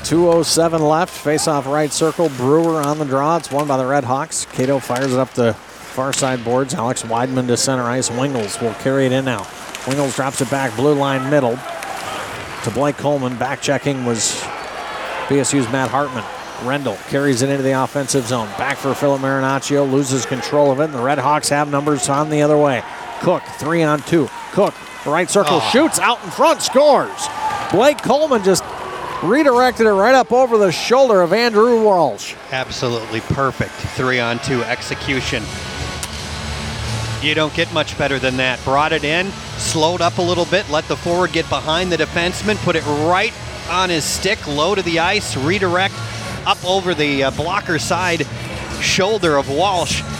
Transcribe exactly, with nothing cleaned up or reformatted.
two oh seven left. Face-off right circle. Brewer on the draw. It's won by the Red Hawks. Cato fires it up the far side boards. Alex Weidman to center ice. Wingles will carry it in now. Wingles drops it back. Blue line middle to Blake Coleman. Back checking was B S U's Matt Hartman. Rendell carries it into the offensive zone. Back for Philip Marinaccio. Loses control of it. And the Red Hawks have numbers on the other way. Cook, three on two. Cook, right circle, oh. shoots out in front, scores. Blake Coleman just redirected it right up over the shoulder of Andrew Walsh. Absolutely perfect three on two execution. You don't get much better than that. Brought it in, slowed up a little bit, let the forward get behind the defenseman, put it right on his stick, low to the ice, redirect up over the uh, blocker side shoulder of Walsh.